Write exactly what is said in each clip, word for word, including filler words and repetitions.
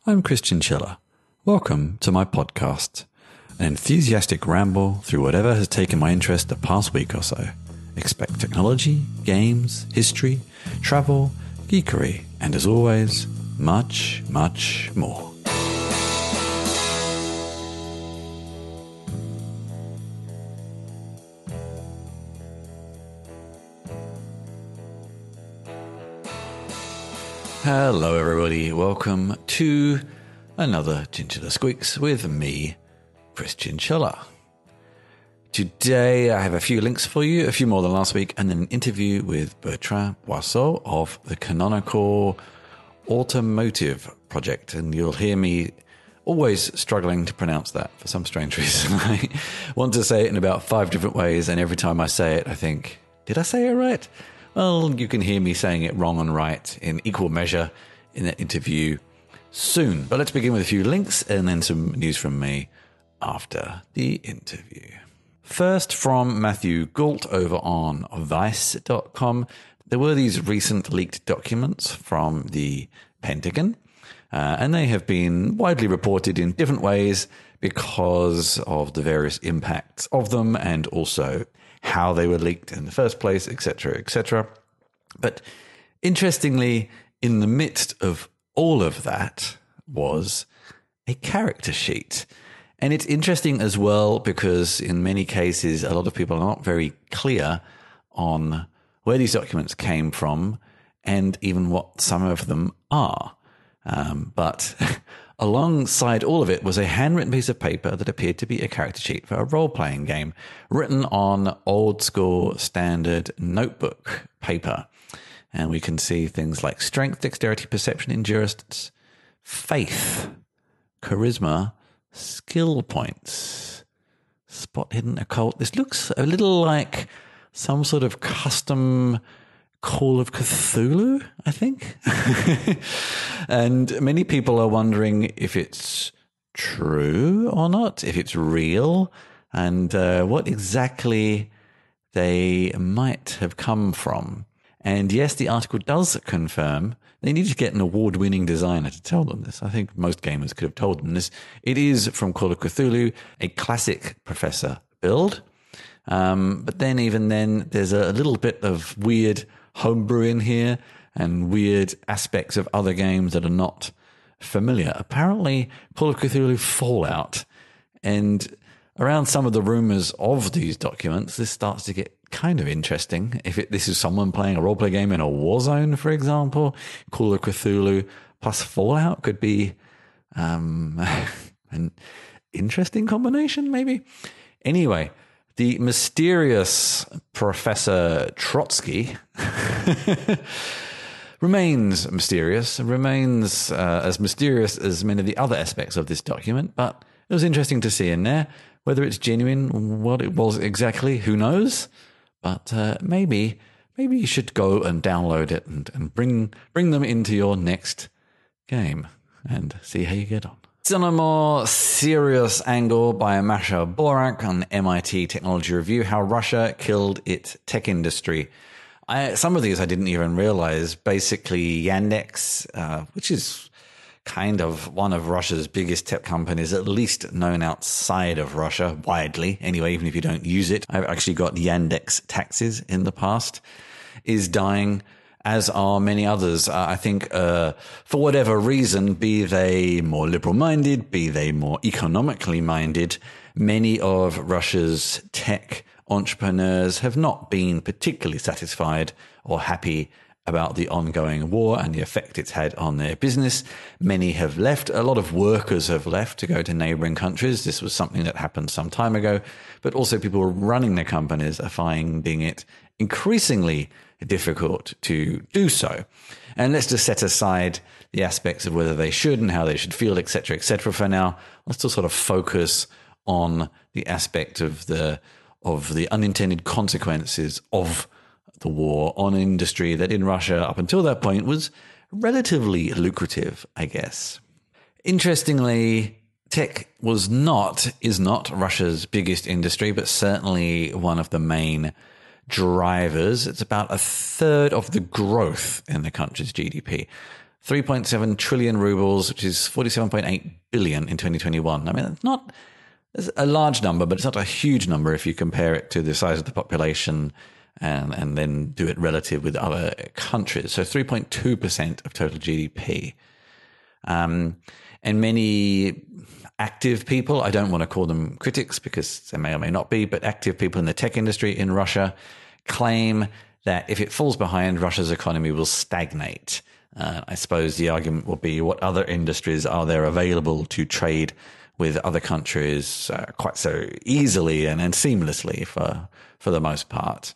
I'm Christian Schiller. Welcome to my podcast, an enthusiastic ramble through whatever has taken my interest the past week or so. Expect technology, games, history, travel, geekery, and as always, much, much more. Hello everybody, welcome to another Chinchilla Squeaks with me, Christian Schiller. Today I have a few links for you, a few more than last week, and then an interview with Bertrand Boisseau of the Canonical Automotive Project. And you'll hear me always struggling to pronounce that for some strange reason. I want to say it in about five different ways, and every time I say it I think, did I say it right? Well, you can hear me saying it wrong and right in equal measure in that interview soon. But let's begin with a few links and then some news from me after the interview. First, from Matthew Gault over on Vice dot com. There were these recent leaked documents from the Pentagon, uh, and they have been widely reported in different ways because of the various impacts of them and also how they were leaked in the first place, et cetera, et cetera. But interestingly, in the midst of all of that was a character sheet. And it's interesting as well because in many cases, a lot of people are not very clear on where these documents came from and even what some of them are. Um, but alongside all of it was a handwritten piece of paper that appeared to be a character sheet for a role-playing game written on old school standard notebook paper. And we can see things like strength, dexterity, perception, endurance, faith, charisma, skill points, spot hidden occult. This looks a little like some sort of custom Call of Cthulhu, I think. And many people are wondering if it's true or not, if it's real, and uh, what exactly they might have come from. And yes, the article does confirm they need to get an award-winning designer to tell them this. I think most gamers could have told them this. It is from Call of Cthulhu, a classic Professor build. Um, but then even then, there's a little bit of weird homebrew in here and weird aspects of other games that are not familiar. Apparently, Call of Cthulhu Fallout, and around some of the rumors of these documents, this starts to get kind of interesting. If it, this is someone playing a roleplay game in a war zone, for example, Call of Cthulhu plus Fallout could be um, an interesting combination, maybe. Anyway, the mysterious Professor Trotsky remains mysterious, remains uh, as mysterious as many of the other aspects of this document, but it was interesting to see in there. Whether it's genuine, what it was exactly, who knows? But uh, maybe maybe you should go and download it and, and bring bring them into your next game and see how you get on. It's on a more serious angle by Masha Borak on M I T Technology Review, how Russia killed its tech industry. I, some of these I didn't even realize. Basically, Yandex, uh, which is kind of one of Russia's biggest tech companies, at least known outside of Russia, widely. Anyway, even if you don't use it, I've actually got Yandex taxis in the past, is dying, as are many others. Uh, I think uh, for whatever reason, be they more liberal-minded, be they more economically minded, many of Russia's tech entrepreneurs have not been particularly satisfied or happy about the ongoing war and the effect it's had on their business. Many have left. A lot of workers have left to go to neighboring countries. This was something that happened some time ago, but also people running their companies are finding it increasingly difficult to do so. And let's just set aside the aspects of whether they should and how they should feel, et cetera, et cetera for now. Let's just sort of focus on the aspect of the, of the unintended consequences of the war on an industry that in Russia up until that point was relatively lucrative, I guess. Interestingly, tech was not, is not Russia's biggest industry, but certainly one of the main drivers. It's about a third of the growth in the country's G D P. three point seven trillion rubles, which is forty-seven point eight billion in twenty twenty-one. I mean, it's not it's a large number, but it's not a huge number if you compare it to the size of the population and, and then do it relative with other countries. So three point two percent of total G D P. Um, and many active people, I don't want to call them critics because they may or may not be, but active people in the tech industry in Russia claim that if it falls behind, Russia's economy will stagnate. Uh, I suppose the argument will be, what other industries are there available to trade with other countries uh, quite so easily and, and seamlessly for for the most part.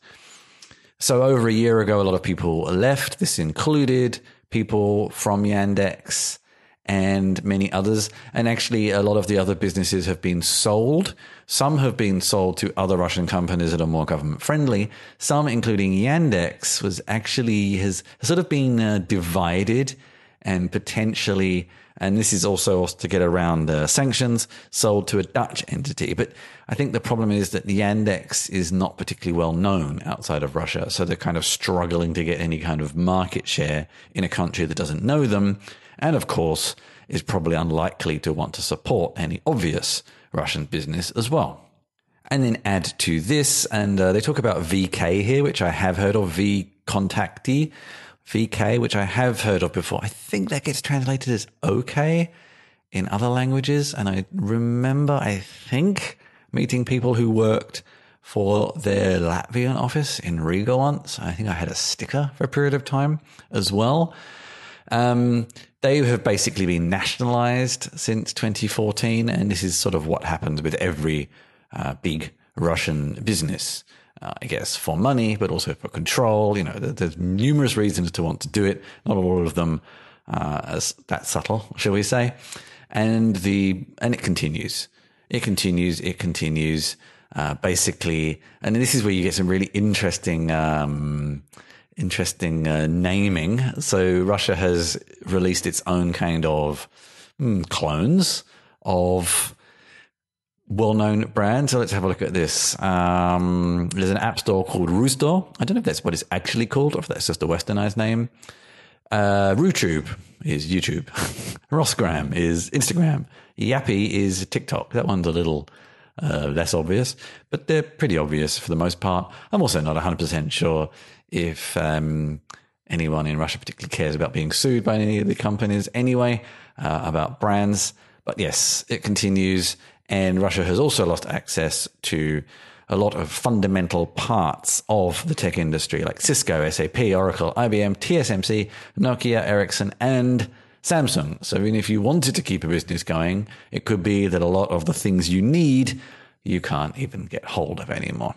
So over a year ago, a lot of people left. This included people from Yandex and many others. And actually, a lot of the other businesses have been sold. Some have been sold to other Russian companies that are more government friendly. Some, including Yandex, was actually has sort of been uh, divided and potentially, and this is also to get around the sanctions, sold to a Dutch entity. But I think the problem is that Yandex is not particularly well known outside of Russia. So they're kind of struggling to get any kind of market share in a country that doesn't know them. And of course, is probably unlikely to want to support any obvious Russian business as well. And then add to this, and uh, they talk about V K here, which I have heard of, V-Contacti, V K, which I have heard of before. I think that gets translated as OK in other languages. And I remember, I think, meeting people who worked for their Latvian office in Riga once. I think I had a sticker for a period of time as well. Um, they have basically been nationalized since twenty fourteen, and this is sort of what happens with every uh, big Russian business, uh, I guess, for money, but also for control. You know, there's numerous reasons to want to do it. Not all of them uh, as that subtle, shall we say? And the and it continues, it continues, it continues. Uh, basically, and this is where you get some really interesting. Um, Interesting uh, naming. So Russia has released its own kind of mm, clones of well-known brands. So let's have a look at this. Um, there's an app store called Rusto. I don't know if that's what it's actually called or if that's just a westernized name. Uh, RuTube is YouTube. Rosgram is Instagram. Yappy is TikTok. That one's a little uh, less obvious, but they're pretty obvious for the most part. I'm also not one hundred percent sure if um, anyone in Russia particularly cares about being sued by any of the companies anyway, uh, about brands. But yes, it continues. And Russia has also lost access to a lot of fundamental parts of the tech industry, like Cisco, S A P, Oracle, I B M, T S M C, Nokia, Ericsson, and Samsung. So even if you wanted to keep a business going, it could be that a lot of the things you need, you can't even get hold of anymore.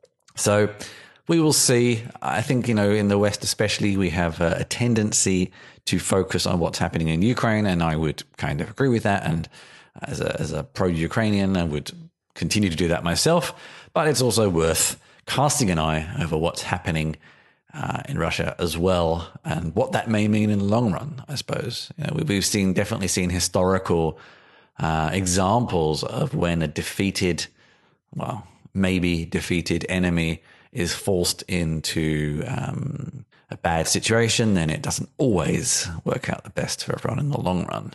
So we will see. I think, you know, in the West especially, we have a, a tendency to focus on what's happening in Ukraine, and I would kind of agree with that. And as a, as a pro-Ukrainian, I would continue to do that myself. But it's also worth casting an eye over what's happening uh, in Russia as well, and what that may mean in the long run, I suppose. You know, we've seen definitely seen historical uh, examples of when a defeated, well, maybe defeated enemy is forced into um, a bad situation, then it doesn't always work out the best for everyone in the long run.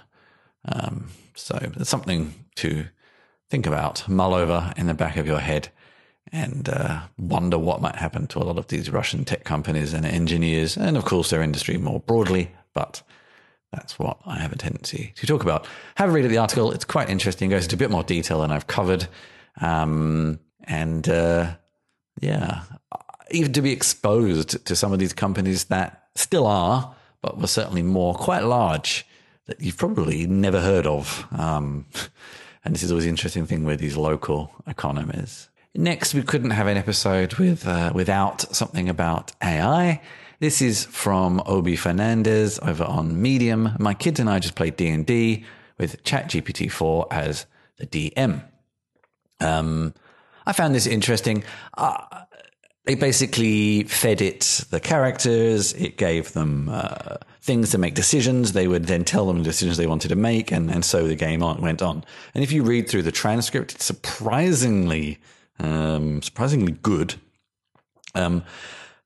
Um, so it's something to think about, mull over in the back of your head, and uh, wonder what might happen to a lot of these Russian tech companies and engineers, and of course their industry more broadly. But that's what I have a tendency to talk about. Have a read of the article. It's quite interesting. It goes into a bit more detail than I've covered. Um, and uh, yeah, even to be exposed to some of these companies that still are, but were certainly more quite large, that you've probably never heard of. Um, and this is always an interesting thing with these local economies. Next, we couldn't have an episode with uh, without something about A I. This is from Obi Fernandez over on Medium. My kids and I just played D and D with ChatGPT four as the D M. Um, I found this interesting. Uh, they basically fed it the characters. It gave them uh, things to make decisions. They would then tell them the decisions they wanted to make, and, and so the game on, went on. And if you read through the transcript, it's surprisingly, um, surprisingly good. Um,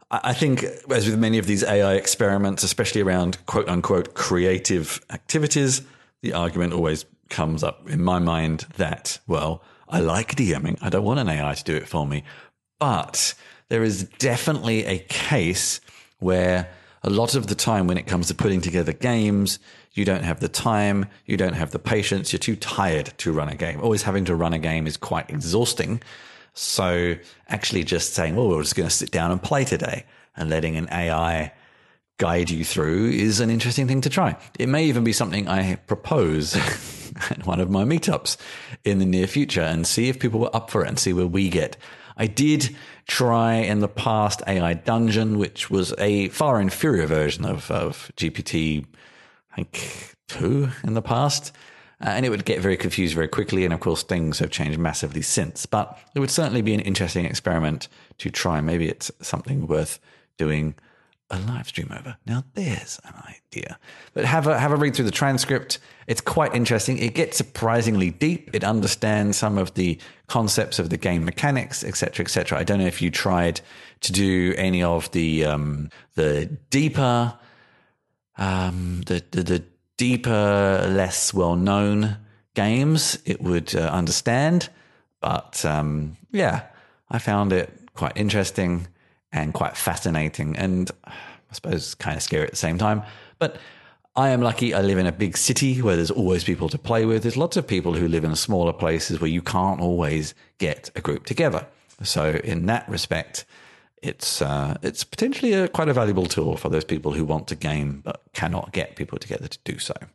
I think, as with many of these A I experiments, especially around quote unquote creative activities, the argument always comes up in my mind that, well, I like DMing. I don't want an A I to do it for me. But there is definitely a case where a lot of the time when it comes to putting together games, you don't have the time, you don't have the patience, you're too tired to run a game. Always having to run a game is quite exhausting. So actually just saying, well, we're just going to sit down and play today and letting an A I guide you through is an interesting thing to try. It may even be something I propose at one of my meetups in the near future and see if people were up for it and see where we get. I did try in the past A I Dungeon, which was a far inferior version of, of G P T, I think, two in the past. Uh, and it would get very confused very quickly. And of course, things have changed massively since. But it would certainly be an interesting experiment to try. Maybe it's something worth doing a live stream over. Now, there's an idea. But have a have a read through the transcript. It's quite interesting. It gets surprisingly deep. It understands some of the concepts of the game mechanics, et cetera, et cetera. I don't know if you tried to do any of the um, the deeper um, the the, the deeper, less well-known games it would uh, understand. But um, yeah, I found it quite interesting and quite fascinating and I suppose kind of scary at the same time. But I am lucky I live in a big city where there's always people to play with. There's lots of people who live in smaller places where you can't always get a group together. So in that respect, it's uh, it's potentially a, quite a valuable tool for those people who want to game but cannot get people together to do so.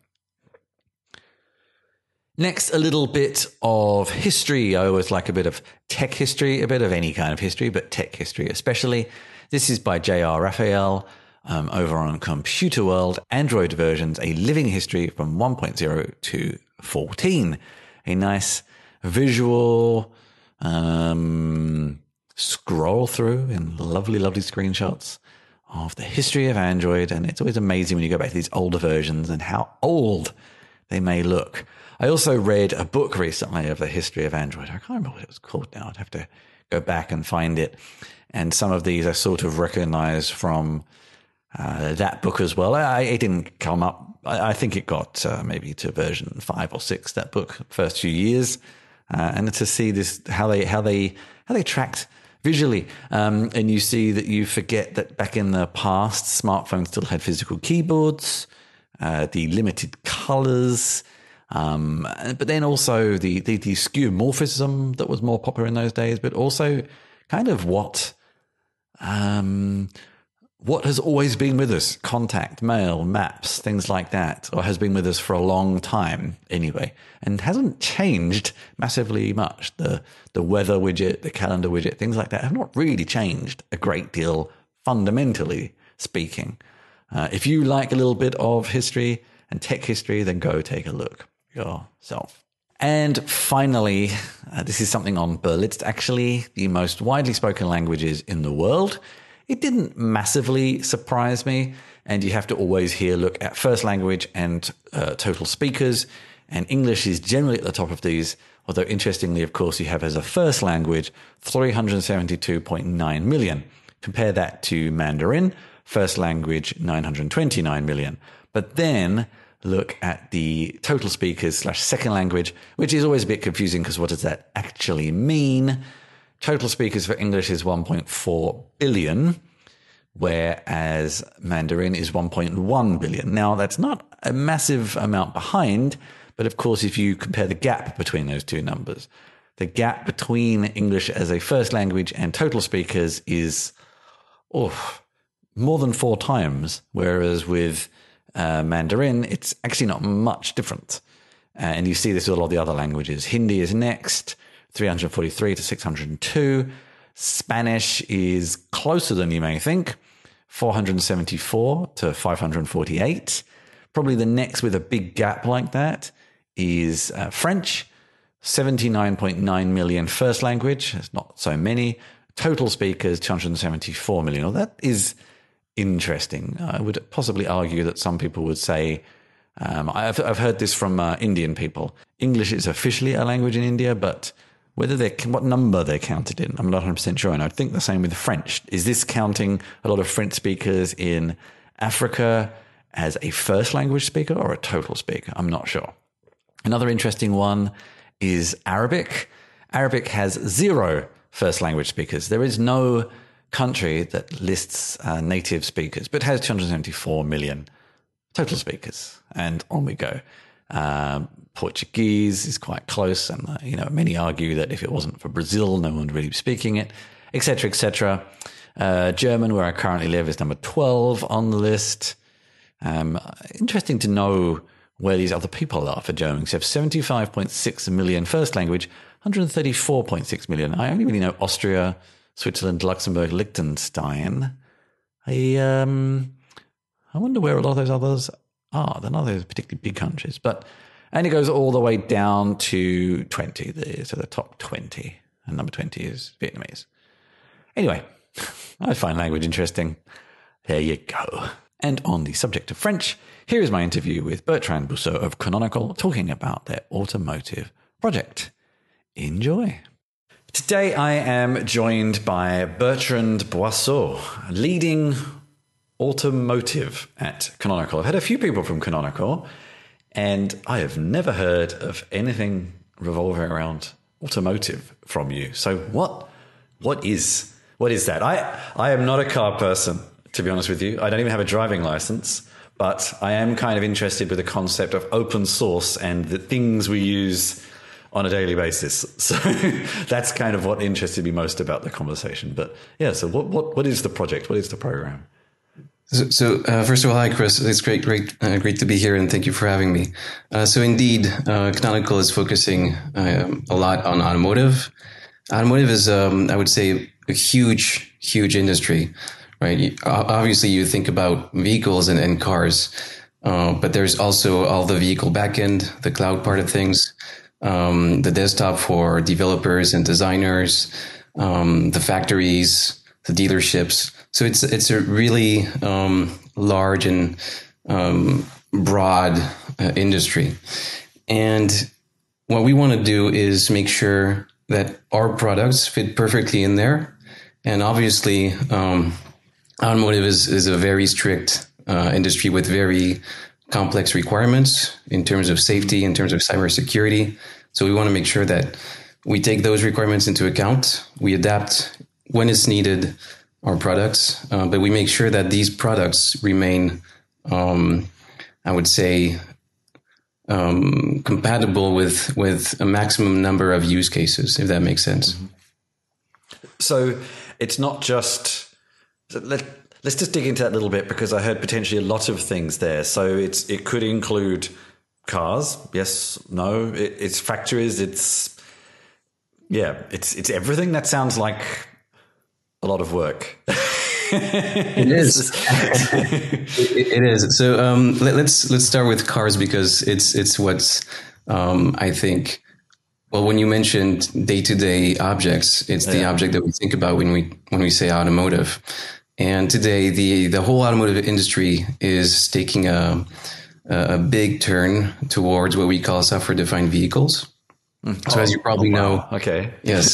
Next, a little bit of history. I always like a bit of tech history, a bit of any kind of history, but tech history especially. This is by J R Raphael um, over on Computer World, Android versions, a living history from one point oh to fourteen. A nice visual um scroll through in lovely, lovely screenshots of the history of Android. And it's always amazing when you go back to these older versions and how old they may look. I also read a book recently of the history of Android. I can't remember what it was called now. I'd have to go back and find it. And some of these I sort of recognize from uh, that book as well. I, it didn't come up. I, I think it got uh, maybe to version five or six, that book, first few years. Uh, and to see this, how they, how they, how they tracked visually. Um, and you see that you forget that back in the past, smartphones still had physical keyboards, uh, the limited colors, um, but then also the, the, the skeuomorphism that was more popular in those days, but also kind of what, um, what has always been with us, contact, mail, maps, things like that, or has been with us for a long time anyway, and hasn't changed massively much. The the weather widget, the calendar widget, things like that have not really changed a great deal, fundamentally speaking. Uh, if you like a little bit of history and tech history, then go take a look yourself. And finally, uh, this is something on Berlitz, actually, the most widely spoken languages in the world. It didn't massively surprise me, and you have to always here look at first language and uh, total speakers, and English is generally at the top of these, although interestingly, of course, you have as a first language three hundred seventy-two point nine million. Compare that to Mandarin, first language nine hundred twenty-nine million. But then look at the total speakers slash second language, which is always a bit confusing because what does that actually mean? Total speakers for English is one point four billion, whereas Mandarin is one point one billion. Now, that's not a massive amount behind, but of course, if you compare the gap between those two numbers, the gap between English as a first language and total speakers is oh, more than four times, whereas with uh, Mandarin, it's actually not much different. Uh, and you see this with a lot of the other languages. Hindi is next, three hundred forty-three to six hundred two. Spanish is closer than you may think, four hundred seventy-four to five hundred forty-eight. Probably the next with a big gap like that is uh, French, seventy-nine point nine million first language. It's not so many. Total speakers, two hundred seventy-four million. Well, that is interesting. I would possibly argue that some people would say, um, I've, I've heard this from uh, Indian people. English is officially a language in India, but whether they're, what number they're counted in. I'm not one hundred percent sure. And I think the same with French. Is this counting a lot of French speakers in Africa as a first language speaker or a total speaker? I'm not sure. Another interesting one is Arabic. Arabic has zero first language speakers. There is no country that lists uh, native speakers, but has two hundred seventy-four million total speakers. And on we go. Um, Portuguese is quite close, and uh, you know many argue that if it wasn't for Brazil, no one would really be speaking it, et cetera, et cetera. Uh, German, where I currently live, is number twelve on the list. Um, interesting to know where these other people are for German. You have seventy-five point six million first language, one hundred thirty-four point six million. I only really know Austria, Switzerland, Luxembourg, Liechtenstein. I um, I wonder where a lot of those others are. They're not those particularly big countries, but and it goes all the way down to twenty, the, so the top twenty, and number twenty is Vietnamese. Anyway, I find language interesting. There you go. And on the subject of French, here is my interview with Bertrand Bousseau of Canonical, talking about their automotive project. Enjoy. Today I am joined by Bertrand Bousseau, leading automotive at Canonical. I've had a few people from Canonical, and I have never heard of anything revolving around automotive from you. So what what is what is that? I I am not a car person, to be honest with you. I don't even have a driving license, but I am kind of interested with the concept of open source and the things we use on a daily basis. So that's kind of what interested me most about the conversation. But yeah, so what what what is the project? What is the program? So, so uh, first of all, hi, Chris. It's great, great, uh, great to be here, and thank you for having me. Uh, so, indeed, uh, Canonical is focusing uh, a lot on automotive. Automotive is, um, I would say, a huge, huge industry, right? You, obviously, you think about vehicles and, and cars, uh, but there's also all the vehicle backend, the cloud part of things, um, the desktop for developers and designers, um, the factories, the dealerships. So it's it's a really um, large and um, broad uh, industry. And what we want to do is make sure that our products fit perfectly in there. And obviously, um, automotive is, is a very strict uh, industry with very complex requirements in terms of safety, in terms of cybersecurity. So we want to make sure that we take those requirements into account. We adapt when it's needed our products, uh, but we make sure that these products remain, um, I would say, um, compatible with with a maximum number of use cases, if that makes sense. Mm-hmm. So it's not just, let, let's just dig into that a little bit, because I heard potentially a lot of things there. So it's it could include cars, yes, no, it, it's factories, it's, yeah, it's it's everything. That sounds like a lot of work. It is. it, it is. So um, let, let's let's start with cars, because it's it's what's um, I think. Well, when you mentioned day-to-day objects, it's yeah. the object that we think about when we when we say automotive. And today, the the whole automotive industry is taking a a big turn towards what we call software-defined vehicles. So oh, as you probably oh, wow. know, okay, yes.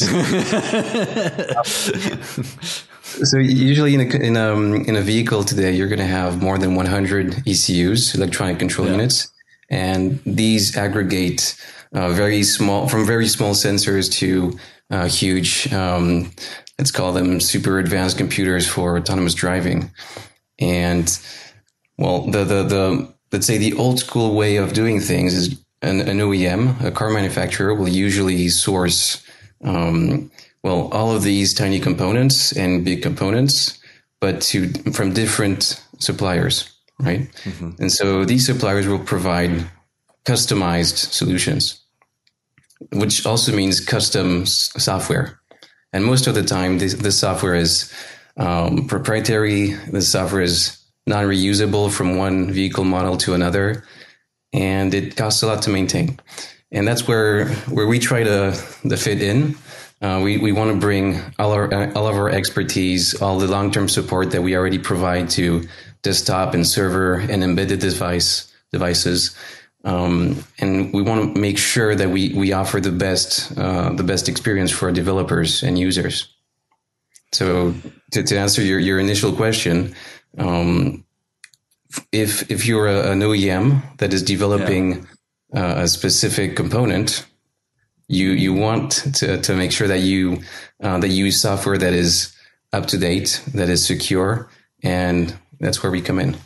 So usually in a in a in a vehicle today, you're going to have more than one hundred E C Us, electronic control yeah. units, and these aggregate uh, very small from very small sensors to uh, huge. Um, let's call them super advanced computers for autonomous driving. And well, the the the let's say the old school way of doing things is. An, an O E M, a car manufacturer, will usually source, um, well, all of these tiny components and big components, but to from different suppliers, right? Mm-hmm. And so these suppliers will provide customized solutions, which also means custom s- software. And most of the time, this, this software is um, proprietary. The software is non-reusable from one vehicle model to another. And it costs a lot to maintain. And that's where where we try to, to fit in. Uh, we we want to bring all our all of our expertise, all the long-term support that we already provide to desktop and server and embedded device devices, Um, and we want to make sure that we, we offer the best, uh, the best experience for developers and users. So to, to answer your, your initial question, um, if, if you're a, an O E M that is developing yeah. uh, a specific component, you, you want to, to make sure that you, uh, that you use software that is up to date, that is secure, and that's where we come in.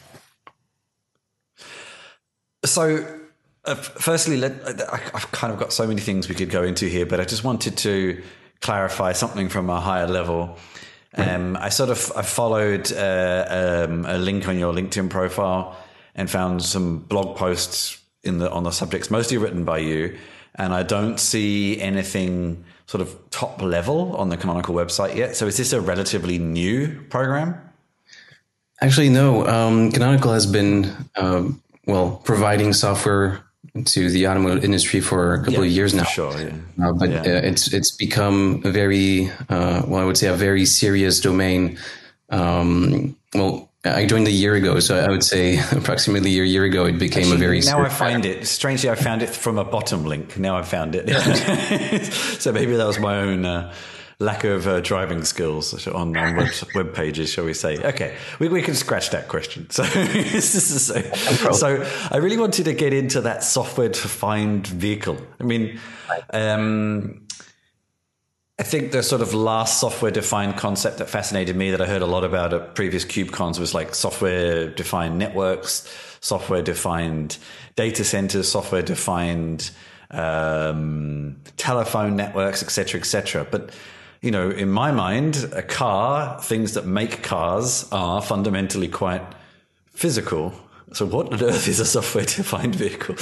So, uh, firstly, let, I, I've kind of got so many things we could go into here, but I just wanted to clarify something from a higher level. Um, I sort of I followed uh, um, a link on your LinkedIn profile and found some blog posts in the on the subjects, mostly written by you, and I don't see anything sort of top level on the Canonical website yet. So, is this a relatively new program? Actually, no. Um, Canonical has been um, well providing software to the automotive industry for a couple yeah, of years now. Sure, yeah. Uh, but yeah. uh, it's it's become a very uh, well, I would say a very serious domain. Um, well, I joined a year ago, so I would say approximately a year ago it became Actually, a very. Now I find it strangely. I found it from a bottom link. Now I found it. So maybe that was my own. Uh, Lack of uh, driving skills on, on web, web pages, shall we say. Okay, we, we can scratch that question. So, so, so I really wanted to get into that software-defined vehicle. I mean, um, I think the sort of last software-defined concept that fascinated me that I heard a lot about at previous KubeCons was like software-defined networks, software-defined data centers, software-defined um, telephone networks, et cetera, et cetera. But you know, in my mind, a car, things that make cars are fundamentally quite physical. So what on earth is a software-defined vehicle?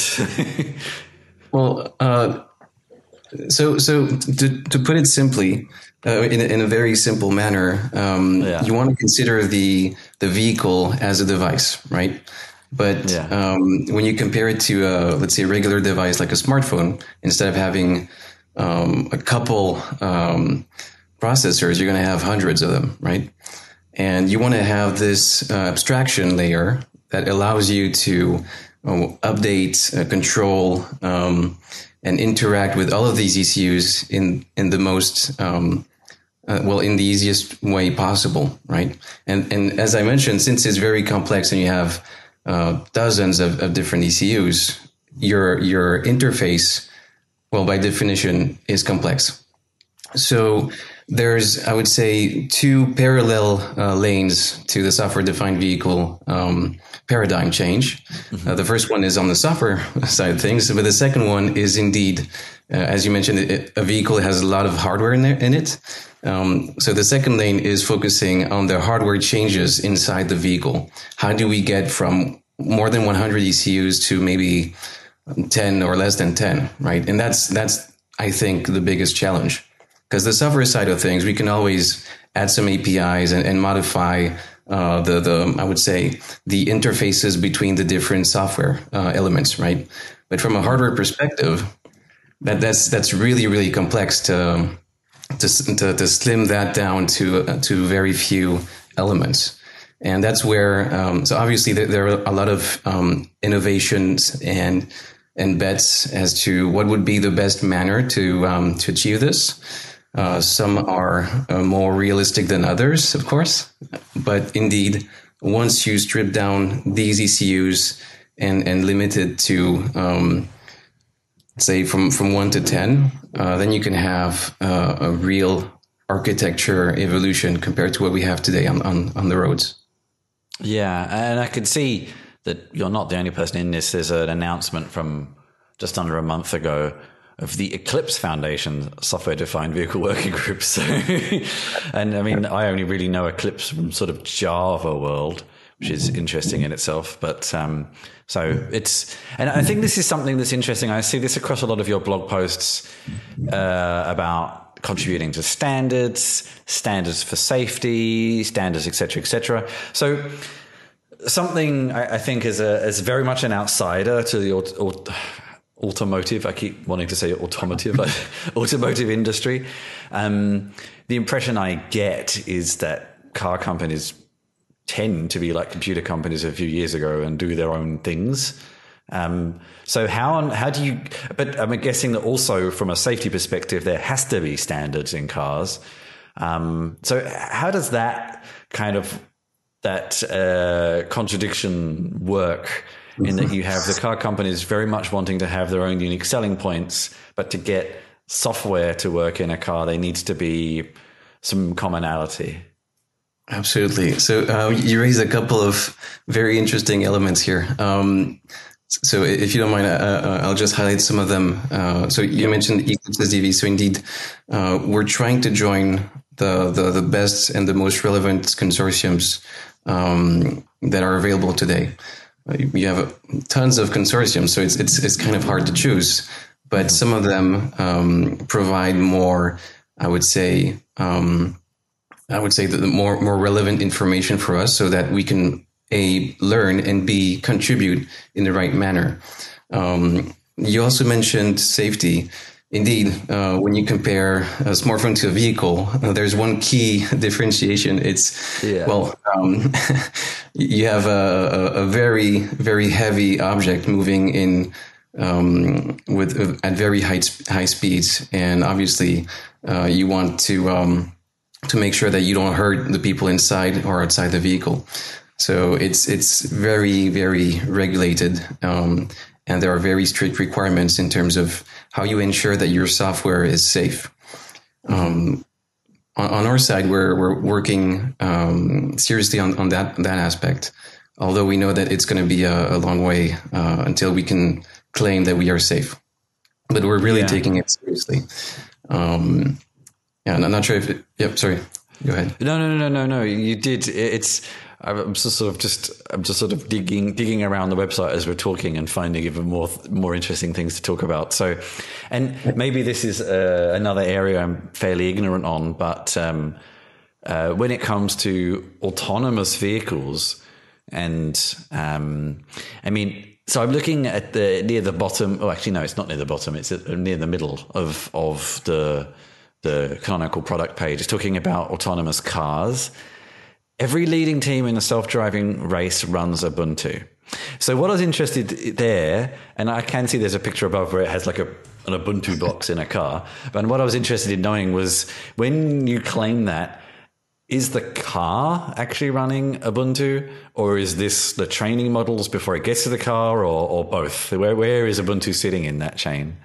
well, uh, so so to, to put it simply, uh, in, a, in a very simple manner, um, yeah. you want to consider the the vehicle as a device, right? But yeah. um, when you compare it to, a, let's say, a regular device like a smartphone, instead of having Um, a couple um, processors, you're going to have hundreds of them, right? And you want to have this uh, abstraction layer that allows you to uh, update, uh, control, um, and interact with all of these E C Us in in the most um, uh, well, in the easiest way possible, right? And and as I mentioned, since it's very complex and you have uh, dozens of, of different E C Us, your your interface, well, by definition, is complex. So there's, I would say, two parallel uh, lanes to the software-defined vehicle um, paradigm change. Mm-hmm. Uh, the first one is on the software side of things, but the second one is indeed, uh, as you mentioned, it, a vehicle has a lot of hardware in, there, in it. Um, so the second lane is focusing on the hardware changes inside the vehicle. How do we get from more than one hundred E C Us to maybe ten or less than ten, right? And that's, that's, I think, the biggest challenge, because the software side of things, we can always add some A P Is and, and modify, uh, the, the, I would say, the interfaces between the different software, uh, elements, right? But from a hardware perspective, that, that's, that's really, really complex to, to, to, to slim that down to, uh, to very few elements. And that's where, um, so obviously there, there are a lot of, um, innovations and, and bets as to what would be the best manner to um, to achieve this. Uh, some are uh, more realistic than others, of course. But indeed, once you strip down these E C Us and, and limit it to, um, say, from, from one to ten, uh, then you can have uh, a real architecture evolution compared to what we have today on, on, on the roads. Yeah, and I can see that you're not the only person in this. There's an announcement from just under a month ago of the Eclipse Foundation software-defined vehicle working group. So, and I mean, I only really know Eclipse from sort of Java world, which is interesting in itself. But um, so it's, and I think this is something that's interesting. I see this across a lot of your blog posts uh, about contributing to standards, standards for safety, standards, et cetera, et cetera. So something I, I think is a is very much an outsider to the aut- aut- automotive. I keep wanting to say automotive, automotive industry. Um, the impression I get is that car companies tend to be like computer companies a few years ago and do their own things. Um, so how how do you? But I'm guessing that also from a safety perspective, there has to be standards in cars. Um, so how does that kind of that uh, contradiction work? In that you have the car companies very much wanting to have their own unique selling points, but to get software to work in a car, there needs to be some commonality. Absolutely. So uh, you raised a couple of very interesting elements here. Um, so if you don't mind, uh, I'll just highlight some of them. Uh, so you mentioned Eclipse S D V. So indeed, uh, we're trying to join the, the, the best and the most relevant consortiums um, that are available today. You have tons of consortiums, so it's it's it's kind of hard to choose. But some of them um, provide more, I would say, um, I would say the more more relevant information for us, so that we can A, learn, and B, contribute in the right manner. Um, you also mentioned safety. Indeed, uh, when you compare a smartphone to a vehicle, uh, there's one key differentiation. It's, yeah. well, um, you have a, a very, very heavy object moving in um, with uh, at very high high speeds, and obviously, uh, you want to um, to make sure that you don't hurt the people inside or outside the vehicle. So it's it's very, very regulated. Um, And there are very strict requirements in terms of how you ensure that your software is safe. Um, on, on our side, we're we're working um, seriously on, on that that aspect. Although we know that it's going to be a, a long way uh, until we can claim that we are safe, but we're really yeah. taking it seriously. Um, yeah, and I'm not sure if. It, yep, sorry. Go ahead. No, no, no, no, no. You did. It's. I'm just sort of just I'm just sort of digging digging around the website as we're talking and finding even more more interesting things to talk about. So, and maybe this is uh, another area I'm fairly ignorant on, but um, uh, when it comes to autonomous vehicles, and um, I mean, so I'm looking at the near the bottom. Oh, actually, no, it's not near the bottom. It's at, near the middle of of the the Canonical product page. It's talking about autonomous cars. Every leading team in a self-driving race runs Ubuntu. So what I was interested there, and I can see there's a picture above where it has like a, an Ubuntu box in a car. But what I was interested in knowing was when you claim that, is the car actually running Ubuntu, or is this the training models before it gets to the car, or, or both? Where, where is Ubuntu sitting in that chain?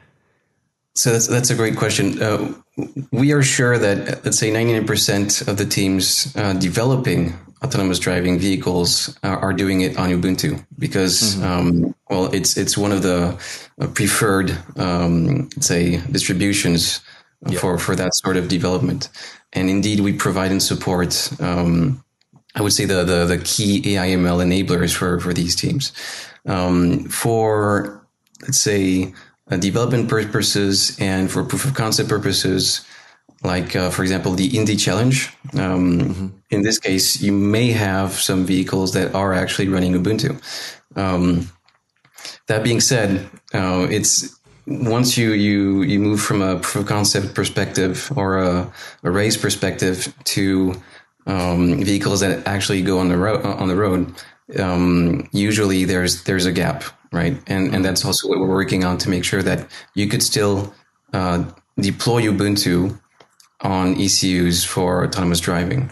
So that's that's a great question. Uh, we are sure that, let's say, ninety-nine percent of the teams uh, developing autonomous driving vehicles are, are doing it on Ubuntu because, mm-hmm. um, well, it's it's one of the preferred, um, let's say, distributions yeah. for, for that sort of development. And indeed, we provide and support, um, I would say, the, the, the key A I M L enablers for, for these teams. Um, for, let's say, Uh, development purposes and for proof of concept purposes, like, uh, for example, the Indy Challenge. Um, mm-hmm. In this case, you may have some vehicles that are actually running Ubuntu. Um, that being said, uh, it's once you, you, you move from a proof of concept perspective or a, a race perspective to um, vehicles that actually go on the road, on the road, um, usually there's there's a gap. Right. And and that's also what we're working on to make sure that you could still uh, deploy Ubuntu on E C Us for autonomous driving.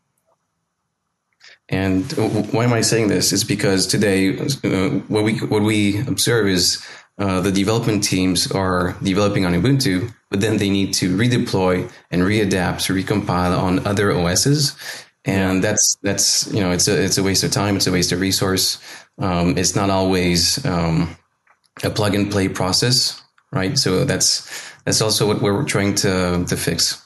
And why am I saying this? It's because today uh, what we what we observe is uh, the development teams are developing on Ubuntu, but then they need to redeploy and readapt to recompile on other O Ss. And that's, that's, you know, it's a, it's a waste of time. It's a waste of resource. Um, it's not always, um, a plug and play process, right? So that's, that's also what we're trying to, to fix.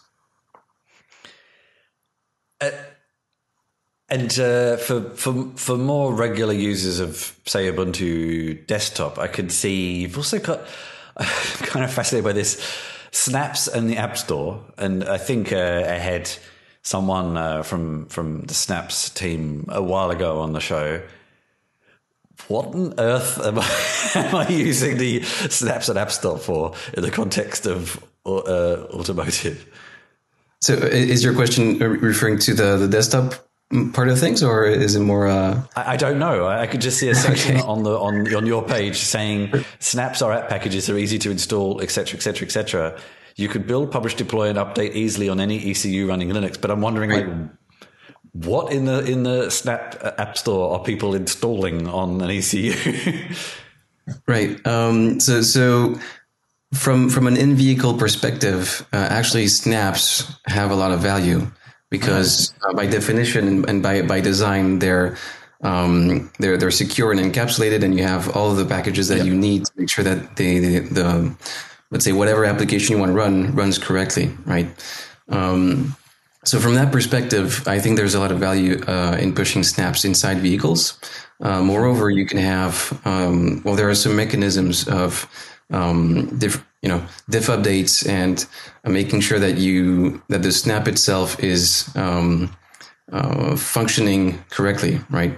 Uh, and, uh, for, for, for more regular users of, say, Ubuntu desktop, I could see you've also got, I'm kind of fascinated by this, Snaps and the App Store. And I think, uh, ahead, someone uh, from from the Snaps team a while ago on the show. What on earth am I, am I using the Snaps and App Store for in the context of uh, automotive? So is your question referring to the, the desktop part of things, or is it more? Uh... I, I don't know. I, I could just see a section okay. on the on on your page saying snaps are app packages are easy to install, et cetera, et cetera, et cetera. You could build, publish, deploy, and update easily on any E C U running Linux. But I'm wondering, right. like, what in the in the Snap App Store are people installing on an E C U? Right. Um, so so. From from an in-vehicle perspective, uh, actually snaps have a lot of value because uh, by definition and, and by by design, they're um, they're they're secure and encapsulated, and you have all of the packages that yep. you need to make sure that they, they the let's say whatever application you want to run runs correctly, right? Um, so from that perspective, I think there's a lot of value uh, in pushing snaps inside vehicles. Uh, moreover, you can have um, well, there are some mechanisms of um, diff, you know, diff updates and uh, making sure that you, that the snap itself is, um, uh, functioning correctly. Right.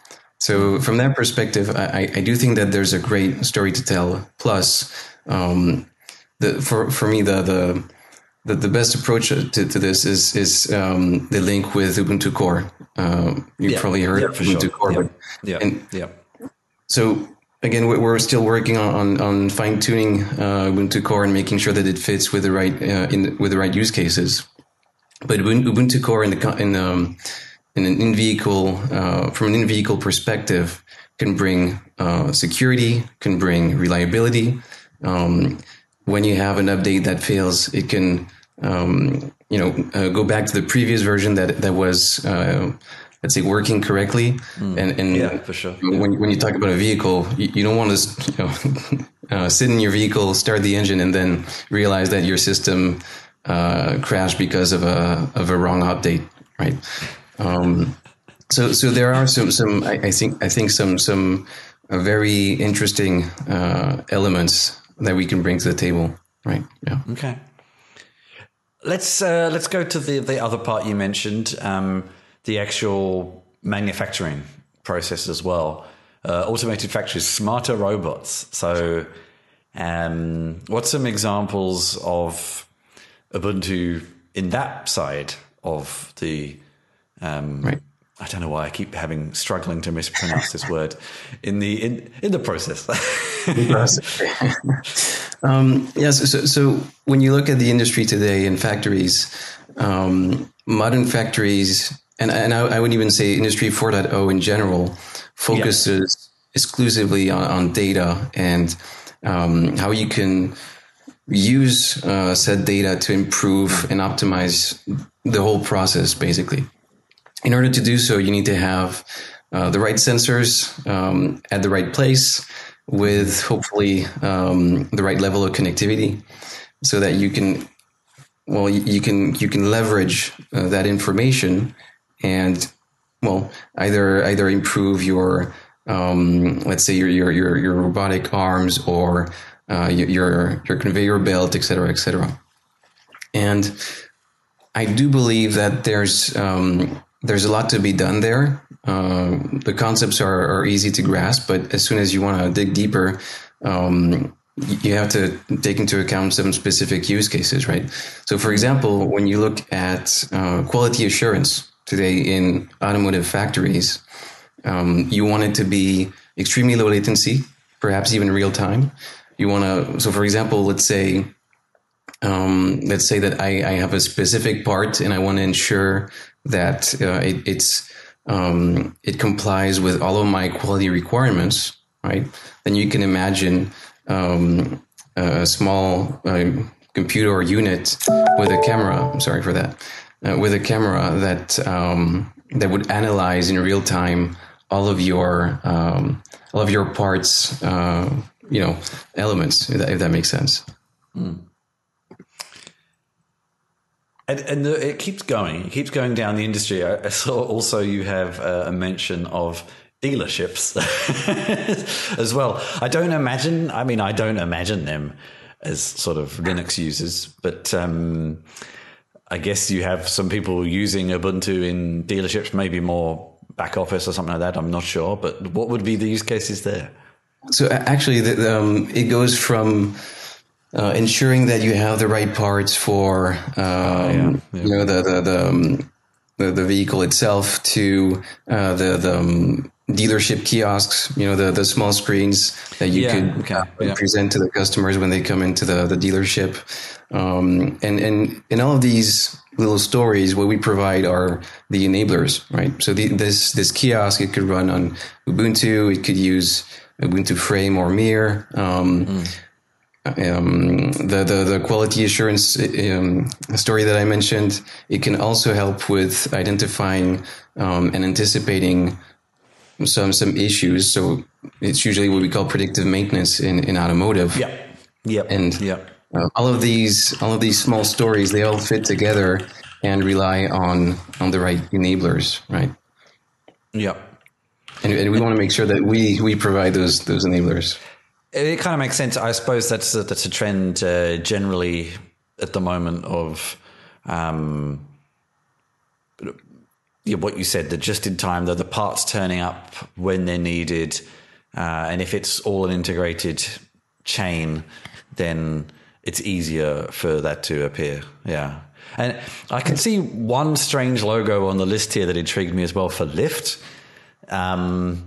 So from that perspective, I, I do think that there's a great story to tell. Plus, um, the, for, for me, the, the, the, the best approach to, to this is, is, um, the link with Ubuntu Core. Uh, you've yeah, probably heard yeah, of Ubuntu sure. Core. Yeah. But, yeah. And yeah. So, again, we're still working on, on fine tuning uh, Ubuntu Core and making sure that it fits with the right uh, in with the right use cases. But Ubuntu Core in the in um, in an in vehicle uh, from an in vehicle perspective can bring uh, security, can bring reliability. Um, when you have an update that fails, it can um, you know uh, go back to the previous version that that was. Uh, let's say working correctly. Mm. And, and yeah, for sure. When, when you talk about a vehicle, you, you don't want to, you know, uh, sit in your vehicle, start the engine, and then realize that your system, uh, crashed because of a, of a wrong update. Right. Um, so, so there are some, some, I, I think, I think some, some uh, very interesting, uh, elements that we can bring to the table. Right. Yeah. Okay. Let's, uh, let's go to the, the other part you mentioned. Um, the actual manufacturing process as well. Uh, automated factories, smarter robots. So um, what's some examples of Ubuntu in that side of the, um, right. I don't know why I keep having struggling to mispronounce this word, in the in, in the process. um, yes. So, so when you look at the industry today in factories, um, modern factories, And, and I, I would even say Industry four point oh in general focuses yeah. exclusively on, on data and um, how you can use uh, said data to improve and optimize the whole process, basically. In order to do so, you need to have uh, the right sensors um, at the right place with hopefully um, the right level of connectivity so that you can, well, you can, you can leverage uh, that information and, well, either either improve your, um, let's say your your your, your robotic arms or uh, your your conveyor belt, et cetera, et cetera. And I do believe that there's um, there's a lot to be done there. Uh, the concepts are, are easy to grasp, but as soon as you want to dig deeper, um, you have to take into account some specific use cases, right? So, for example, when you look at uh, quality assurance today in automotive factories, um, you want it to be extremely low latency, perhaps even real time. You want to, so for example, let's say, um, let's say that I, I have a specific part and I want to ensure that uh, it, it's um, it complies with all of my quality requirements, right? Then you can imagine um, a small uh, computer or unit with a camera. I'm sorry for that. Uh, with a camera that um, that would analyze in real time all of your um, all of your parts, uh, you know, elements. If that, if that makes sense. Mm. And, and the, it keeps going. It keeps going down the industry. I, I saw also you have uh, a mention of dealerships as well. I don't imagine. I mean, I don't imagine them as sort of Linux users, but. Um, I guess you have some people using Ubuntu in dealerships, maybe more back office or something like that. I'm not sure, but what would be the use cases there? So actually, the, um, it goes from uh, ensuring that you have the right parts for, um, oh, yeah. Yeah. you know, the the the, um, the, the vehicle itself to uh, the the um, dealership kiosks, you know, the, the small screens that you Yeah, could okay, uh, yeah. present to the customers when they come into the, the dealership. Um, and, and in all of these little stories, what we provide are the enablers, right? So the, this, this kiosk, it could run on Ubuntu. It could use Ubuntu Frame or Mir. Um, mm. Um, the, the, the quality assurance um, story that I mentioned, it can also help with identifying um, and anticipating some some issues. So it's usually what we call predictive maintenance in, in automotive. Yeah. Yep. And yep. Uh, all of these all of these small stories, they all fit together and rely on on the right enablers, right? Yep. And, and we want to make sure that we we provide those those enablers. It kind of makes sense. I suppose that's a, that's a trend uh, generally at the moment of um, yeah, what you said, the just in time, the, the parts turning up when they're needed. Uh, and if it's all an integrated chain, then it's easier for that to appear. Yeah. And I can see one strange logo on the list here that intrigued me as well for Lyft. Um,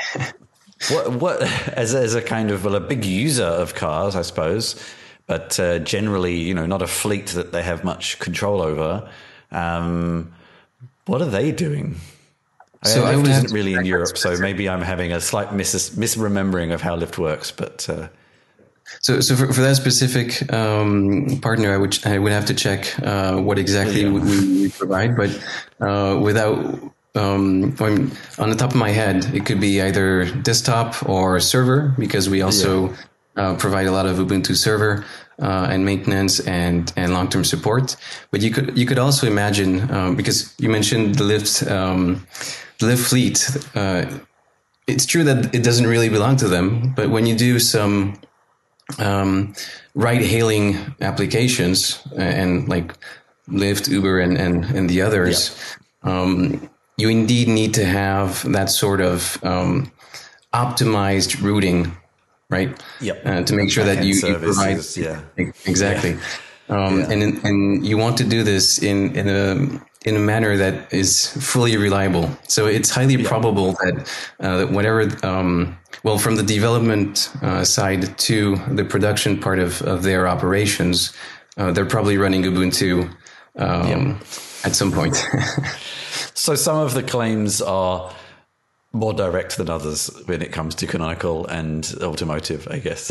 what, what, as, as a kind of, well, a big user of cars, I suppose, but uh, generally, you know, not a fleet that they have much control over. Um, what are they doing? So I mean, Lyft isn't really in Europe, specific. so maybe I'm having a slight mis- misremembering of how Lyft works, but... Uh, So, so for, for that specific um, partner, I would I would have to check uh, what exactly Yeah. we, we provide. But uh, without um, I'm, on the top of my head, it could be either desktop or server, because we also uh, provide a lot of Ubuntu server uh, and maintenance and and long term support. But you could you could also imagine um, because you mentioned the Lyft um, the Lyft fleet. Uh, it's true that it doesn't really belong to them, but when you do some um, ride-hailing applications and like Lyft, Uber, and, and, and the others, yeah. um, you indeed need to have that sort of um, optimized routing, right? Yep. Uh, to make sure that you, you provide yeah. exactly, yeah. Um, yeah. and and you want to do this in in a in a manner that is fully reliable. So it's highly yeah. probable that uh, that whatever. Um, Well, from the development uh, side to the production part of, of their operations, uh, they're probably running Ubuntu um, yep. at some point. So some of the claims are more direct than others when it comes to Canonical and automotive, I guess.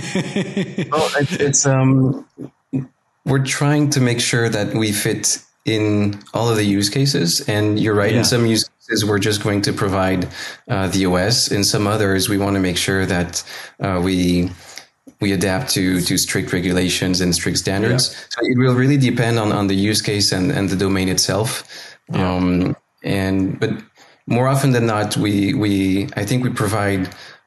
Well, it's, it's um, we're trying to make sure that we fit in all of the use cases, and you're right. Yeah. In some use cases, we're just going to provide uh, the O S. In some others, we want to make sure that uh, we we adapt to to strict regulations and strict standards. Yeah. So it will really depend on, on the use case and, and the domain itself. Yeah. Um, and but more often than not, we we I think we provide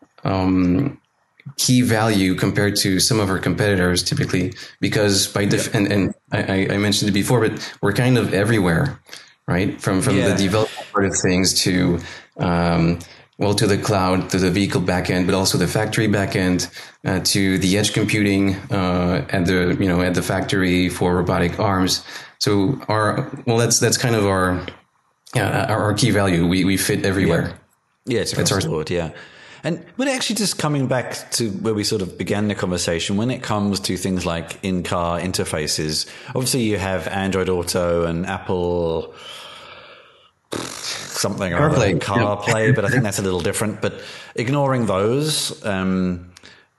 um, key value compared to some of our competitors typically, because by def- yeah. and, and I, I mentioned it before, but we're kind of everywhere, right? From from yeah. the development part of things to um, well to the cloud, to the vehicle backend, but also the factory backend, uh, to the edge computing uh, at the you know at the factory for robotic arms. So our well that's that's kind of our uh, our, our key value. We we fit everywhere. Yeah, yeah it's across the board. Yeah. And when actually just coming back to where we sort of began the conversation, when it comes to things like in-car interfaces, obviously you have Android Auto and Apple something or other, CarPlay, yeah. But I think that's a little different. But ignoring those, um,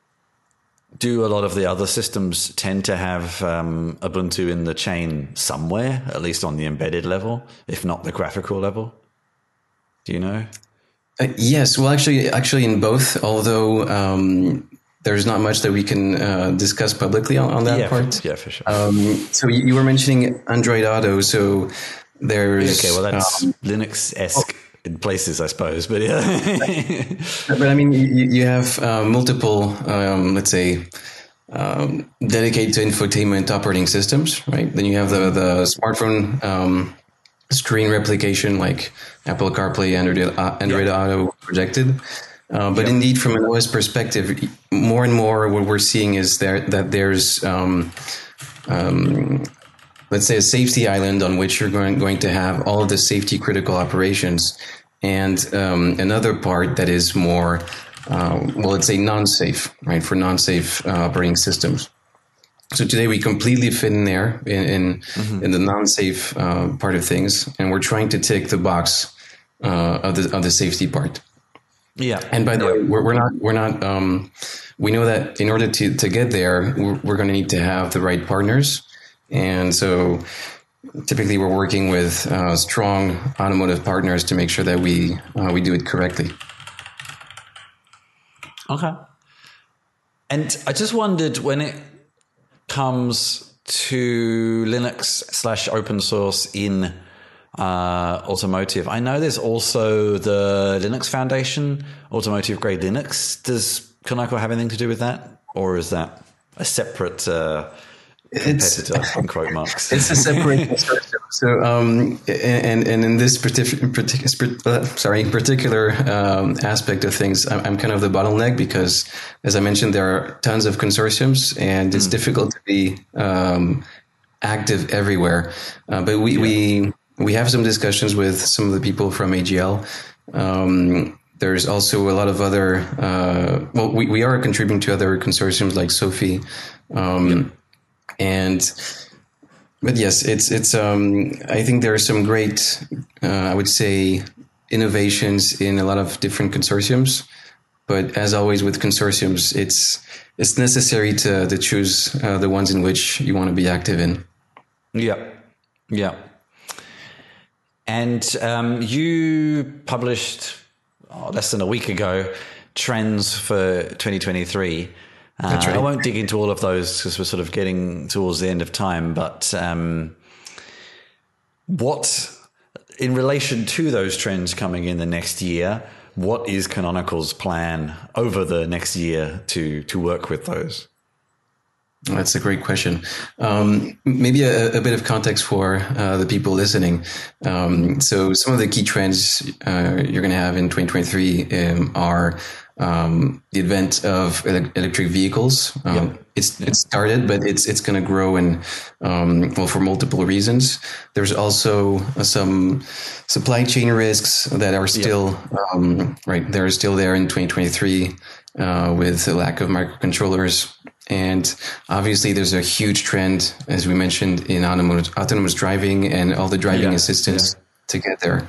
do a lot of the other systems tend to have um, Ubuntu in the chain somewhere, at least on the embedded level, if not the graphical level? Do you know? Uh, yes, well, actually, actually, in both. Although um, there's not much that we can uh, discuss publicly on, on that yeah, part. For, yeah, for sure. Um, so you, you were mentioning Android Auto. So there's okay. Well, that's um, Linux-esque oh, in places, I suppose. But yeah, but, but I mean, you, you have uh, multiple, um, let's say, um, dedicated to infotainment operating systems, right? Then you have the the smartphone. Um, screen replication like Apple CarPlay, Android, uh, Android yeah. Auto projected. Uh, but yeah. indeed, from an O S perspective, more and more what we're seeing is there, that there's um, um, let's say, a safety island on which you're going, going to have all of the safety critical operations, and um, another part that is more, uh, well, let's say non-safe, right, for non-safe uh, operating systems. So today we completely fit in there in in, mm-hmm. in the non-safe uh, part of things, and we're trying to tick the box uh, of the of the safety part. Yeah. And by the yeah. way, we're, we're not we're not. Um, we know that in order to to get there, we're, we're going to need to have the right partners, and so typically we're working with uh, strong automotive partners to make sure that we uh, we do it correctly. Okay. And I just wondered, when it comes to Linux slash open source in uh, automotive, I know there's also the Linux Foundation, Automotive Grade Linux. Does Kaneko have anything to do with that, or is that a separate uh, competitor? It's, in quote marks. It's a separate consortium. So, um, and and in this particular, particular sorry, particular um, aspect of things, I'm, I'm kind of the bottleneck because, as I mentioned, there are tons of consortiums, and it's mm. difficult to be um, active everywhere. Uh, but we, yeah. we we have some discussions with some of the people from A G L. Um, there's also a lot of other. Uh, well, we we are contributing to other consortiums like SOFI. Um, yeah. And, but yes, it's, it's, um, I think there are some great, uh, I would say, innovations in a lot of different consortiums. But as always with consortiums, it's, it's necessary to, to choose uh, the ones in which you want to be active in. Yeah. Yeah. And, um, you published oh, less than a week ago, Trends for twenty twenty-three. Uh, That's right. I won't dig into all of those because we're sort of getting towards the end of time. But um, what, in relation to those trends coming in the next year, what is Canonical's plan over the next year to to work with those? That's a great question. Um, maybe a, a bit of context for uh, the people listening. Um, so some of the key trends uh, you're going to have in twenty twenty-three um, are Um, the advent of ele- electric vehicles. Um, yeah. It's yeah. it's started, but it's it's going to grow, and um, well, for multiple reasons. There's also uh, some supply chain risks that are still yeah. um, right. They're still there in twenty twenty-three uh, with the lack of microcontrollers, and obviously there's a huge trend, as we mentioned, in autonomous autonomous driving and all the driving yeah. assistance yeah. to get there.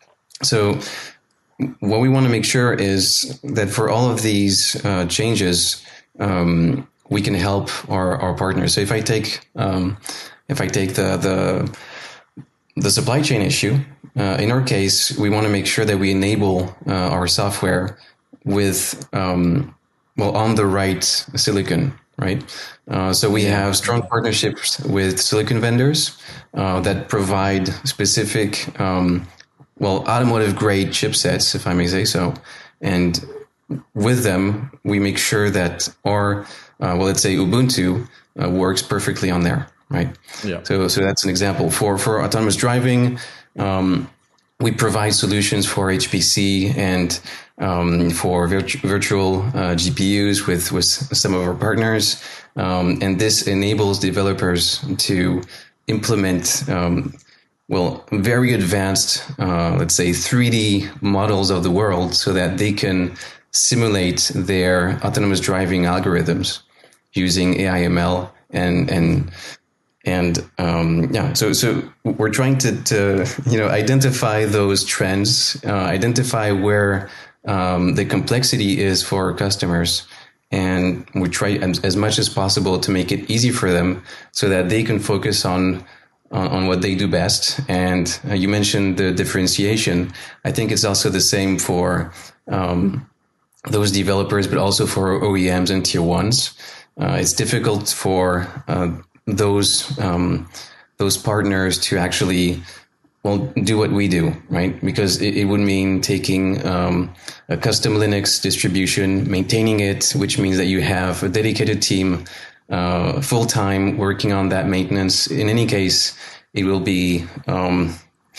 So what we want to make sure is that for all of these uh, changes, um, we can help our, our partners. So if I take um, if I take the the the supply chain issue, uh, in our case, we want to make sure that we enable uh, our software with um, well on the right silicon, right? Uh, so we have strong partnerships with silicon vendors uh, that provide specific. Um, Well, automotive grade chipsets, if I may say so. And with them, we make sure that our, uh, well, let's say Ubuntu uh, works perfectly on there, right? Yeah. So, so that's an example. For, for autonomous driving, um, we provide solutions for H P C and um, for virtu- virtual uh, G P Us with, with some of our partners. Um, and this enables developers to implement um, well, very advanced, uh, let's say, three D models of the world so that they can simulate their autonomous driving algorithms using A I M L and and and um, yeah. So so we're trying to to you know identify those trends, uh, identify where um, the complexity is for our customers, and we try as, as much as possible to make it easy for them so that they can focus on. on what they do best. And uh, you mentioned the differentiation. I think it's also the same for um, those developers, but also for O E Ms and tier ones. Uh, it's difficult for uh, those um, those partners to actually, well, do what we do, right? Because it, it would mean taking um, a custom Linux distribution, maintaining it, which means that you have a dedicated team Uh, full time working on that maintenance. In any case, it will be um,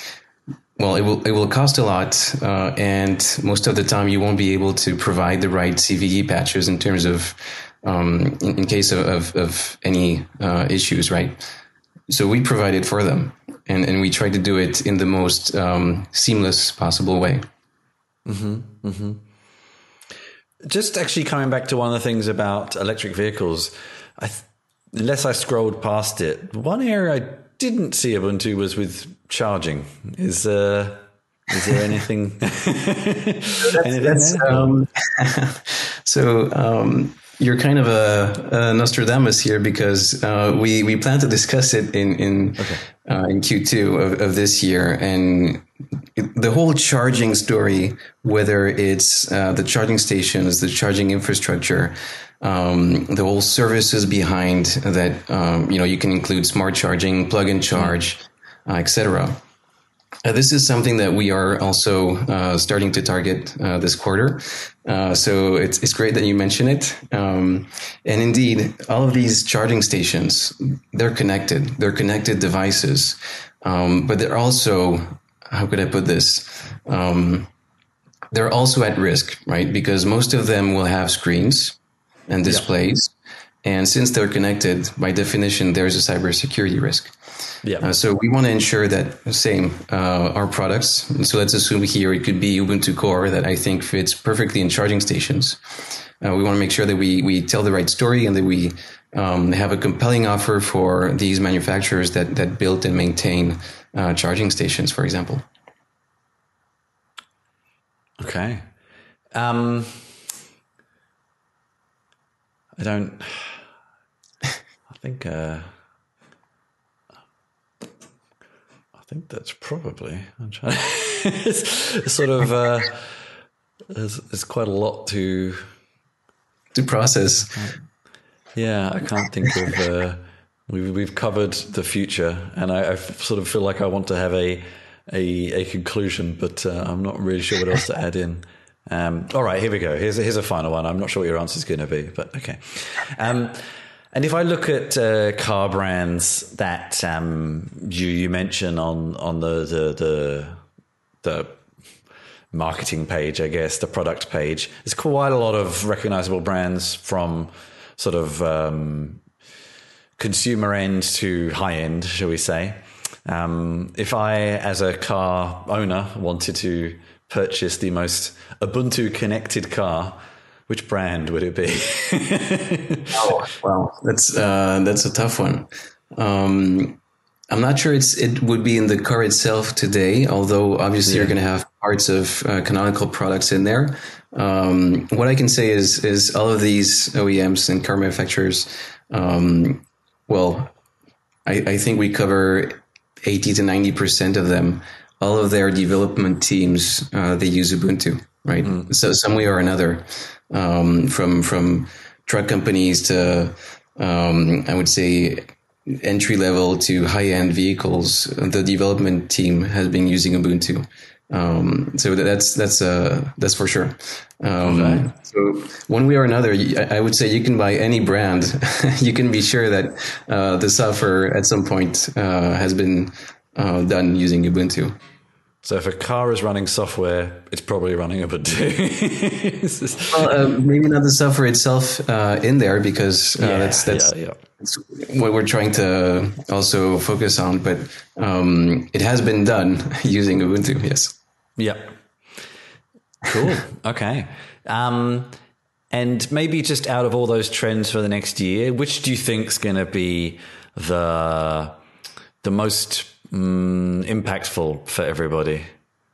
well. It will it will cost a lot, uh, and most of the time you won't be able to provide the right C V E patches in terms of um, in, in case of, of, of any uh, issues, right? so we provide it for them, and, and we try to do it in the most um, seamless possible way. Mm-hmm, mm-hmm. Just actually coming back to one of the things about electric vehicles, I th- unless I scrolled past it, one area I didn't see Ubuntu was with charging. Is uh, is there anything? anything that's, that's, um, so um, you're kind of a, a Nostradamus here, because uh, we we plan to discuss it in in okay. uh, in Q two of, of this year, and it, the whole charging story, whether it's uh, the charging stations, the charging infrastructure. Um, the whole services behind that, um, you know, you can include smart charging, plug and charge, uh, et cetera. Uh, this is something that we are also uh, starting to target uh, this quarter. Uh, so it's it's great that you mention it. Um, and indeed, all of these charging stations, they're connected. They're connected devices, um, but they're also, how could I put this? Um, they're also at risk, right? Because most of them will have screens and displays. Yeah. And since they're connected, by definition, there's a cybersecurity risk. Yeah. Uh, so we want to ensure that, same, uh, our products. So let's assume here it could be Ubuntu Core that I think fits perfectly in charging stations. Uh, we want to make sure that we we tell the right story and that we um, have a compelling offer for these manufacturers that, that build and maintain uh, charging stations, for example. Okay. Um, I don't. I think. Uh, I think that's probably. I'm trying. it's, it's sort of. Uh, there's, there's quite a lot to. To process. Yeah, I can't think of. Uh, we've we've covered the future, and I, I sort of feel like I want to have a a, a conclusion, but uh, I'm not really sure what else to add in. Um, all right, here we go. Here's a, here's a final one. I'm not sure what your answer is going to be, but okay. Um, and if I look at uh, car brands that um, you you mention on on the the the, the marketing page, I guess, the product page, there's quite a lot of recognizable brands from sort of um, consumer end to high end, shall we say. Um, if I, as a car owner, wanted to purchase the most Ubuntu connected car, which brand would it be? Oh, well, that's uh, that's a tough one. Um, I'm not sure it's it would be in the car itself today, although obviously yeah. you're going to have parts of uh, Canonical products in there. Um, what I can say is is all of these O E Ms and car manufacturers, um, well, I, I think we cover eighty to ninety percent of them. All of their development teams, uh, they use Ubuntu, right? Mm. So some way or another, um, from from truck companies to, um, I would say, entry level to high end vehicles, the development team has been using Ubuntu. Um, so that's that's uh, that's for sure. Um, okay. So one way or another, I would say you can buy any brand. You can be sure that uh, the software at some point uh, has been uh, done using Ubuntu. So if a car is running software, it's probably running Ubuntu. Well, uh, maybe not the software itself uh, in there, because uh, yeah, that's that's, yeah, yeah. that's what we're trying to also focus on. But um, it has been done using Ubuntu. Yes. Yeah. Cool. Okay. Um, and maybe just out of all those trends for the next year, which do you think is going to be the the most Mm, impactful for everybody?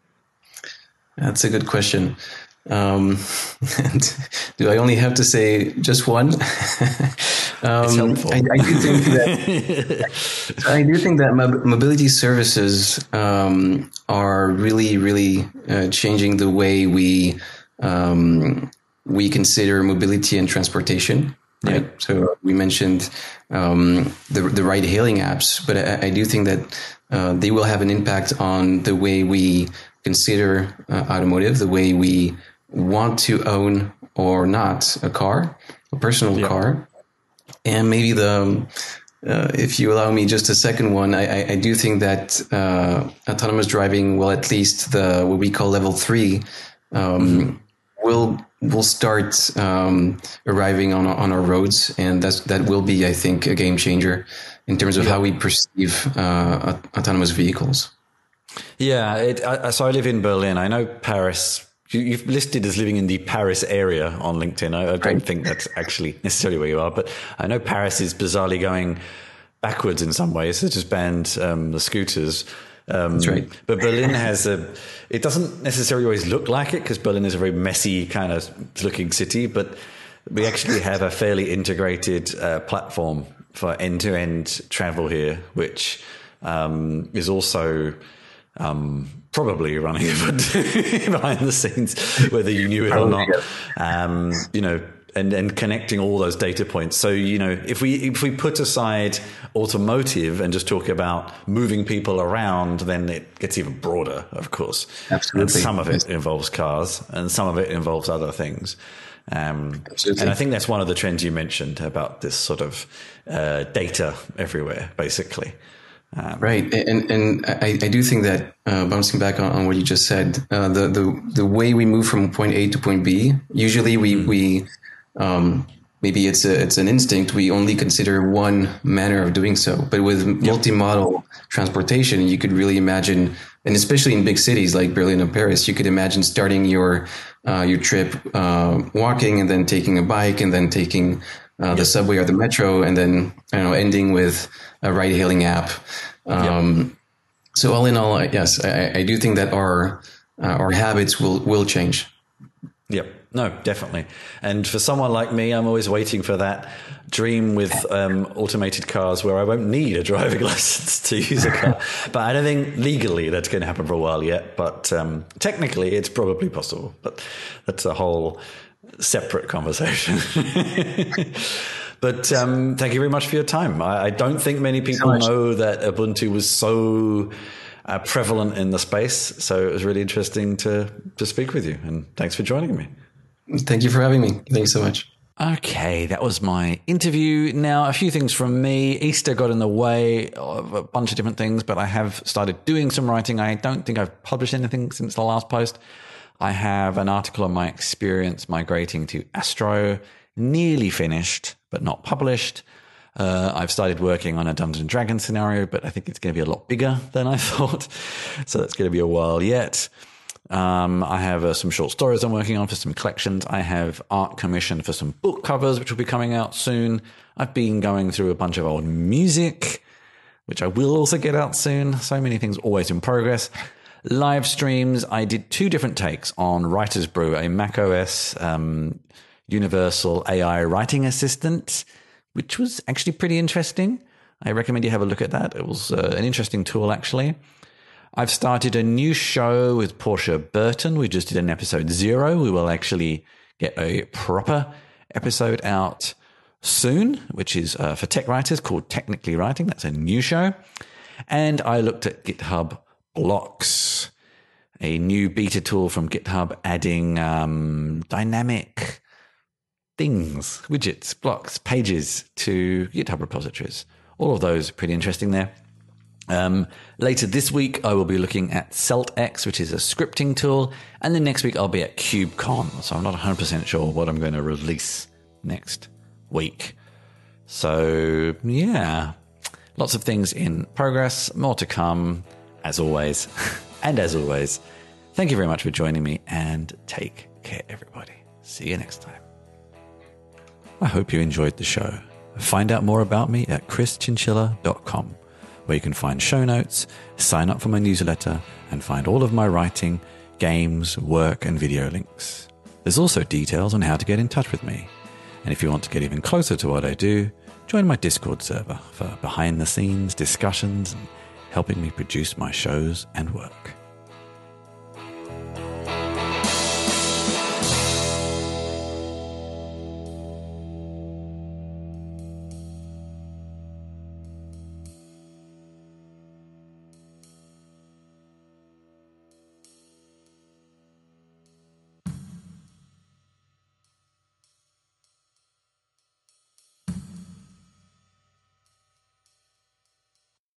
That's a good question. Um, do I only have to say just one? um, it's helpful. I, I do think that I do think that mobility services um, are really, really uh, changing the way we um, we consider mobility and transportation. Right. Yeah. So we mentioned um, the the ride hailing apps, but I, I do think that uh, they will have an impact on the way we consider uh, automotive, the way we want to own or not a car, a personal yeah. car, and maybe the uh, if you allow me just a second one, I, I, I do think that uh, autonomous driving, well, at least the what we call level three, um, mm-hmm. will. will start um, arriving on on our roads, and that's that will be, I think, a game changer in terms of yeah. how we perceive uh, autonomous vehicles. Yeah, it, I, so I live in Berlin. I know Paris. You, you've listed as living in the Paris area on LinkedIn. I, I don't right. think that's actually necessarily where you are, but I know Paris is bizarrely going backwards in some ways. They just banned um, the scooters. Um, That's right. But Berlin has a, it doesn't necessarily always look like it because Berlin is a very messy kind of looking city, but we actually have a fairly integrated uh, platform for end-to-end travel here, which um, is also um, probably running behind the scenes, whether you knew it or not. Um, you know, and, and connecting all those data points. So, you know, if we if we put aside automotive and just talk about moving people around, then it gets even broader, of course. Absolutely. And some of it involves cars and some of it involves other things. Um, Absolutely. And I think that's one of the trends you mentioned about this sort of uh, data everywhere, basically. Um, right. And and I, I do think that uh, bouncing back on, on what you just said, uh, the, the, the way we move from point A to point B, usually we, mm-hmm. we um, maybe it's a, it's an instinct. We only consider one manner of doing so. But with yep. multimodal transportation, you could really imagine, and especially in big cities like Berlin and Paris, you could imagine starting your uh, your trip uh, walking and then taking a bike and then taking uh, yep. the subway or the metro and then I don't know ending with a ride-hailing app. Um, yep. So all in all, yes, I, I do think that our uh, our habits will will change. Yep. No, definitely. And for someone like me, I'm always waiting for that dream with um, automated cars where I won't need a driving license to use a car. But I don't think legally that's going to happen for a while yet. But um, technically, it's probably possible. But that's a whole separate conversation. But um, thank you very much for your time. I, I don't think many people so know that Ubuntu was so uh, prevalent in the space. So it was really interesting to, to speak with you. And thanks for joining me. Thank you for having me. Thanks so much. Okay, that was my interview. Now, a few things from me. Easter got in the way of a bunch of different things, but I have started doing some writing. I don't think I've published anything since the last post. I have an article on my experience migrating to Astro, nearly finished, but not published. Uh, I've started working on a Dungeons and Dragons scenario, but I think it's going to be a lot bigger than I thought. So that's going to be a while yet. Um, I have uh, some short stories I'm working on for some collections. I have art commissioned for some book covers, which will be coming out soon. I've been going through a bunch of old music, which I will also get out soon. So many things always in progress. Live streams. I did two different takes on Writer's Brew, a macOS um, universal A I writing assistant, which was actually pretty interesting. I recommend you have a look at that. It was uh, an interesting tool, actually. I've started a new show with Portia Burton. We just did an episode zero. We will actually get a proper episode out soon, which is uh, for tech writers, called Technically Writing. That's a new show. And I looked at GitHub Blocks, a new beta tool from GitHub, adding um, dynamic things, widgets, blocks, pages to GitHub repositories. All of those are pretty interesting there. Um, later this week, I will be looking at CeltX, which is a scripting tool. And then next week, I'll be at KubeCon. So I'm not one hundred percent sure what I'm going to release next week. So, yeah, lots of things in progress, more to come, as always. And as always, thank you very much for joining me and take care, everybody. See you next time. I hope you enjoyed the show. Find out more about me at chris chinchilla dot com. where you can find show notes, sign up for my newsletter, and find all of my writing, games, work, and video links. There's also details on how to get in touch with me. And if you want to get even closer to what I do, join my Discord server for behind-the-scenes discussions and helping me produce my shows and work.